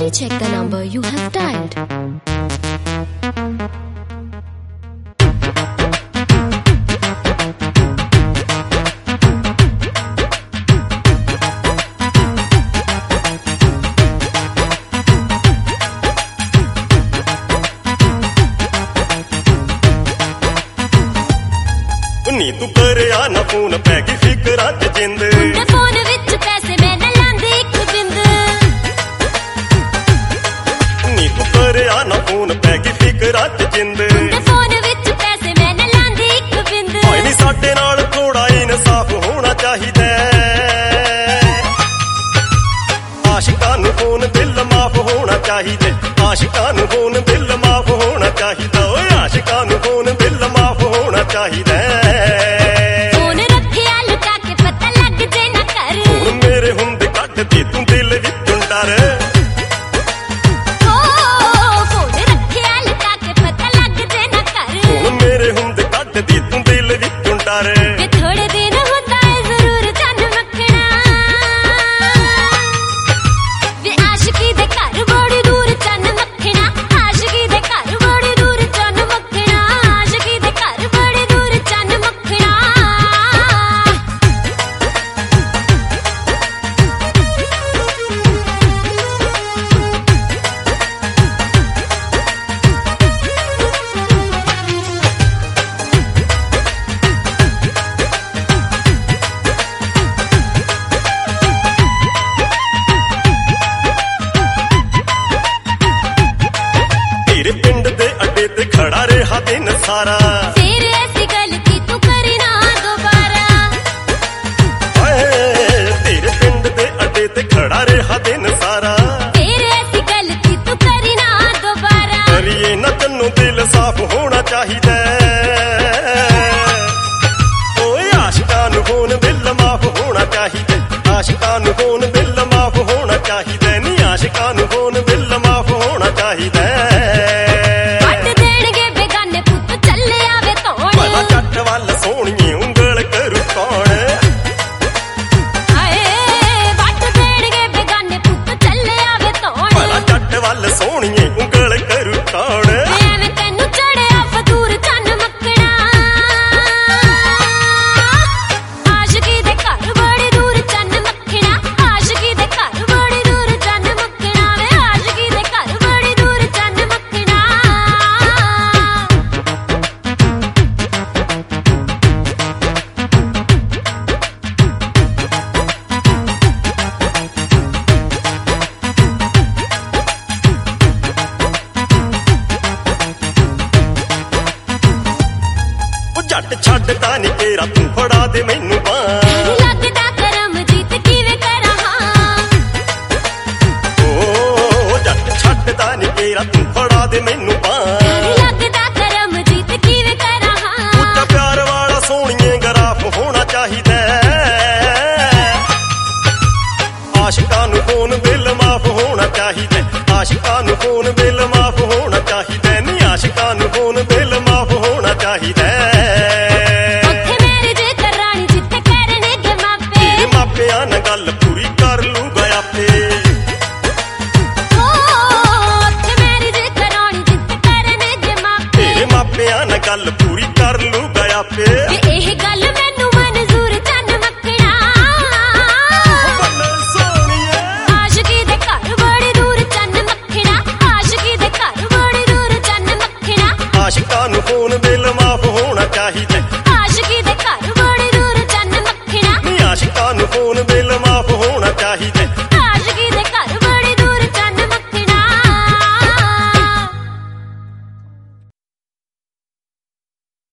may check the number you have dialed. ਨੀ ਤੂੰ ਕਰਿਆ ਨਾ ਫੋਨ ਪੈ ਗਈ ਫਿਕਰਾਂ ਤੇ ਜਿੰਦ ਤੇ ਫੋਨ ਵਿੱਚ ਪੈਸੇ ਮੈਂ ਨਾ ਲਾਂਦੀ ਇੱਕ ਬਿੰਦ ਨੀ ਤੂੰ ਕਰਿਆ ਨਾ ਫੋਨ ਪੈ ਗਈ ਫਿਕਰਾਂ ਤੇ ਜਿੰਦ ਤੇ ਫੋਨ ਵਿੱਚ ਪੈਸੇ ਮੈਂ ਨਾ ਲਾਂਦੀ ਇੱਕ ਬਿੰਦ ਹੋਏ ਨੀ ਸਾਡੇ ਨਾਲ ਥੋੜਾ ਇਨਸਾਫ ਹੋਣਾ ਚਾਹੀਦਾ ਆਸ਼ਿਕਾਂ ਨੂੰ ਫੋਨ ਬਿੱਲ ਮਾਫ ਹੋਣਾ ਚਾਹੀਦਾ ਆਸ਼ਿਕਾਂ ਨੂੰ ਫੋਨ ਬਿੱਲ ਮਾਫ ਹੋਣਾ ਚਾਹੀਦਾ ਓਏ ਆਸ਼ਿਕਾਂ ਨੂੰ ਫੋਨ ਬਿੱਲ ਮਾਫ ਹੋਣਾ ਚਾਹੀਦਾ ਫੋਨ ਰੱਖਿਆ ਲੁਕਾ ਕੇ ਪਤਾ ਲੱਗ ਜੇ ਨਾ ਕਰ ਹੁਣ ਮੇਰੇ ਹੁੰਦੇ ਕੱਢਦੀ ਤੂੰ ਦਿਲ ਵਿੱਚੋਂ ਡਰ ਫੋਨ ਰੱਖਿਆ ਲੁਕਾ ਕੇ ਪਤਾ ਲੱਗ ਜੇ ਨਾ ਕਰ ਹੁਣ ਮੇਰੇ ਹੁੰਦੇ ਕੱਢਦੀ ਤੂੰ ਦਿਲ ਵਿੱਚੋਂ ਡਰ ਵੇ ਥੋੜੇ ਦਿਨ ਹੁੰਦਾ ਏ ਜ਼ਰੂਰ ਚੰਨ ਮੱਖਣਾ ਵੇ ਆਸ਼ਕੀ ਦੇ ਘਰ ਬੜੀ ਦੂਰ ਚੰਨ ਮੱਖਣਾ ਆਸ਼ਕੀ ਦੇ ਘਰ ਬੜੀ ਦੂਰ ਚੰਨ ਮੱਖਣਾ ਆਸ਼ਕੀ ਦੇ ਘਰ ਬੜੀ ਦੂਰ ਚੰਨ ਮੱਖਣਾ ਤੇਰੇ ਪਿੰਡ ਦੇ ਅੱਡੇ ਤੇ ਖੜਾ ਰਿਹਾ ਦਿਨ ਸਾਰਾ ਫੇਰ ਐਸੀ ਗਲਤੀ ਤੂੰ ਕਰੀ ਨਾ ਦੁਬਾਰਾ ਓਏ ਤੇਰੇ ਪਿੰਡ ਦੇ ਅੱਡੇ ਤੇ ਖੜਾ ਰਿਹਾ ਦਿਨ ਸਾਰਾ ਫੇਰ ਐਸੀ ਗਲਤੀ ਤੂੰ ਕਰੀ ਨਾ ਦੁਬਾਰਾ ਕਰੀਏ ਨਾ ਤੈਨੂੰ ਦਿਲ ਸਾਫ਼ ਹੋਣਾ ਚਾਹੀਦਾ ਓਏ ਆਸ਼ਿਕਾਂ ਨੂੰ ਫੋਨ ਬਿੱਲ ਮਾਫ ਹੋਣਾ ਚਾਹੀਦਾ ਆਸ਼ਿਕਾਂ ਨੂੰ ਫੋਨ ਬਿੱਲ ਮਾਫ ਹੋਣਾ ਚਾਹੀਦਾ ਨੀ ਆਸ਼ਿਕਾਂ ਨੂੰ ਫੋਨ ਬਿੱਲ ਮਾਫ ਹੋਣਾ ਚਾਹੀਦਾ ਵੱਟ ਦੇਣਗੇ ਬੇਗਾਨੇ ਪੁੱਤ ਚੱਲੇ ਆਵੇ ਧੌਣ ਭਲਾ ਜੱਟ ਵੱਲ ਸੋਹਣੀਏ ਉਂਗਲ ਕਰੂ ਕੌਣ ਹਾਏ ਵੱਟ ਦੇਣਗੇ ਬੇਗਾਨੇ ਪੁੱਤ ਚੱਲੇ ਆਵੇ ਧੌਣ ਭਲਾ ਜੱਟ ਵੱਲ ਸੋਹਣੀਏ ਉਂਗਲ ਕਰੂ ਕੌਣ ਐਵੇਂ ਤੈਨੂੰ ਚੜਿਆ ਫਤੂਰ ਚੰਨ ਮੱਖਣਾ ਆਸ਼ਕੀ ਦੇ ਘਰ ਬੜੀ ਦੂਰ ਚੰਨ ਮੱਖਣਾ ਆਸ਼ਕੀ ਦੇ ਘਰ ਬੜੀ ਦੂਰ ਚੰਨ ਮੱਖਣਾ ਵੇ ਆਸ਼ਕੀ ਦੇ ਘਰ ਬੜੀ ਦੂਰ ਚੰਨ ਮੱਖਣਾ ਉਹ ਜੱਟ ਛੱਡਦਾ ਨੀ ਤੇਰਾ ਤੂੰ ਫੜਾ ਦੇ ਮੈਨੂੰ ਬਾਂਹ ਲੱਗਦਾ ਕਰਮ ਜੀਤ ਕਿਵੇਂ ਕਰਾਂ ਓ ਜੱਟ ਛੱਡਦਾ ਨੀ ਤੇਰਾ ਤੂੰ ਫੜਾ ਦੇ ਮੈਨੂੰ